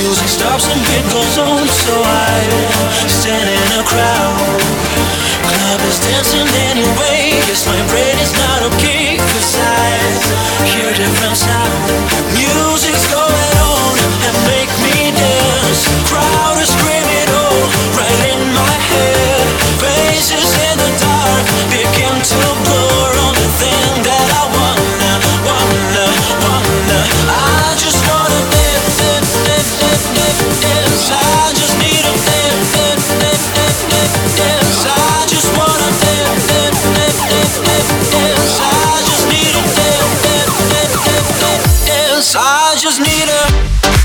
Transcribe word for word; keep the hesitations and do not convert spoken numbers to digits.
Stops and beat goes on, so I stand in a crowd. Club is dancing anyway. Guess my brain is not okay, 'cause I hear different sound. Music's going on and make me dance. Crowd is screaming oh, right in my head. Faces in the dark begin to blur on the thing that I wanna, wanna, wanna. I just wanna dance, dance, dance, dance, dance, dance. I just need a dance, dance, dance, dance, dance, dance. I just wanna dance, dance, dance, dance, dance, dance. I just need a dance, dance, dance, dance, dance, dance. I just need a